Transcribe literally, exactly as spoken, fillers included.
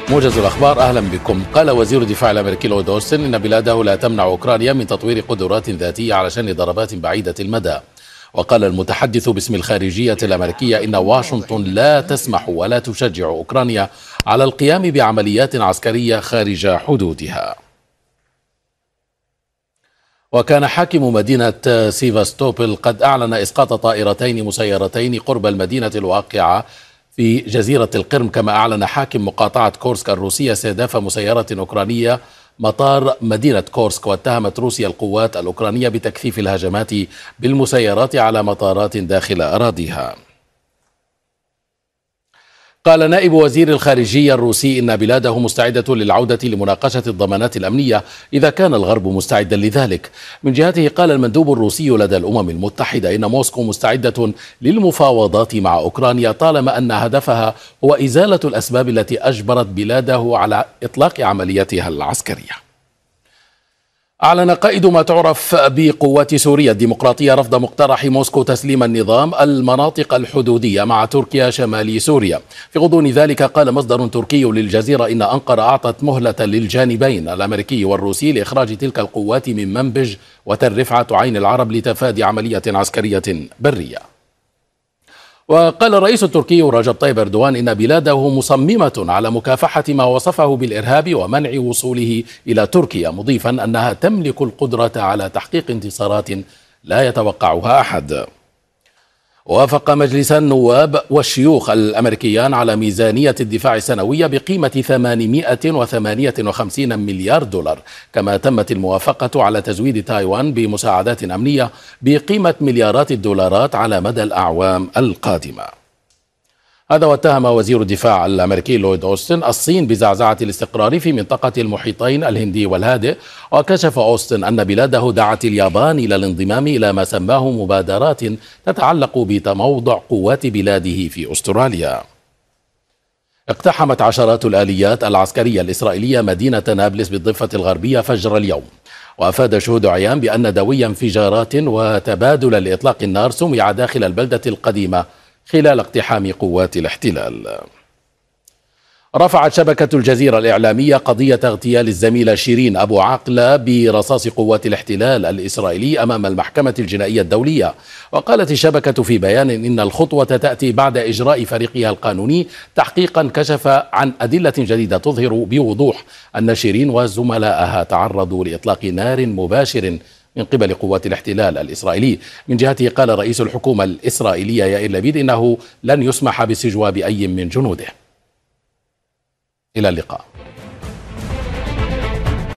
موجز الأخبار، أهلا بكم. قال وزير الدفاع الأمريكي لويد أوستن إن بلاده لا تمنع أوكرانيا من تطوير قدرات ذاتية على شن ضربات بعيدة المدى. وقال المتحدث باسم الخارجية الأمريكية إن واشنطن لا تسمح ولا تشجع أوكرانيا على القيام بعمليات عسكرية خارج حدودها. وكان حاكم مدينة سيفاستوبل قد أعلن إسقاط طائرتين مسيرتين قرب المدينة الواقعة في جزيرة القرم، كما أعلن حاكم مقاطعة كورسك الروسية استهداف مسيرة أوكرانية مطار مدينة كورسك. واتهمت روسيا القوات الأوكرانية بتكثيف الهجمات بالمسيرات على مطارات داخل أراضيها. قال نائب وزير الخارجية الروسي إن بلاده مستعدة للعودة لمناقشة الضمانات الأمنية إذا كان الغرب مستعدا لذلك. من جهته قال المندوب الروسي لدى الأمم المتحدة إن موسكو مستعدة للمفاوضات مع أوكرانيا طالما أن هدفها هو إزالة الأسباب التي أجبرت بلاده على إطلاق عمليتها العسكرية. أعلن قائد ما تعرف بقوات سوريا الديمقراطية رفض مقترح موسكو تسليم النظام المناطق الحدودية مع تركيا شمال سوريا. في غضون ذلك قال مصدر تركي للجزيرة إن أنقرة أعطت مهلة للجانبين الأمريكي والروسي لإخراج تلك القوات من منبج وتل رفعت عين العرب لتفادي عملية عسكرية برية. وقال الرئيس التركي رجب طيب أردوغان إن بلاده مصممة على مكافحة ما وصفه بالإرهاب ومنع وصوله إلى تركيا، مضيفا أنها تملك القدرة على تحقيق انتصارات لا يتوقعها أحد. وافق مجلس النواب والشيوخ الأمريكيان على ميزانية الدفاع السنوية بقيمة ثمانمائة وثمانية وخمسين مليار دولار، كما تمت الموافقة على تزويد تايوان بمساعدات أمنية بقيمة مليارات الدولارات على مدى الأعوام القادمة. هذا واتهم وزير الدفاع الأمريكي لويد أوستن الصين بزعزعة الاستقرار في منطقة المحيطين الهندي والهادئ. وكشف أوستن أن بلاده دعت اليابان إلى الانضمام إلى ما سماه مبادرات تتعلق بتموضع قوات بلاده في أستراليا. اقتحمت عشرات الآليات العسكرية الإسرائيلية مدينة نابلس بالضفة الغربية فجر اليوم. وأفاد شهود عيان بأن دوي انفجارات وتبادل لإطلاق النار سمع داخل البلدة القديمة خلال اقتحام قوات الاحتلال. رفعت شبكة الجزيرة الإعلامية قضية اغتيال الزميلة شيرين أبو عقلة برصاص قوات الاحتلال الإسرائيلي أمام المحكمة الجنائية الدولية. وقالت الشبكة في بيان إن الخطوة تأتي بعد إجراء فريقها القانوني تحقيقا كشف عن أدلة جديدة تظهر بوضوح أن شيرين وزملائها تعرضوا لإطلاق نار مباشر من قبل قوات الاحتلال الإسرائيلي. من جهته قال رئيس الحكومة الإسرائيلية يائير لبيد إنه لن يسمح باستجواب أي من جنوده. إلى اللقاء.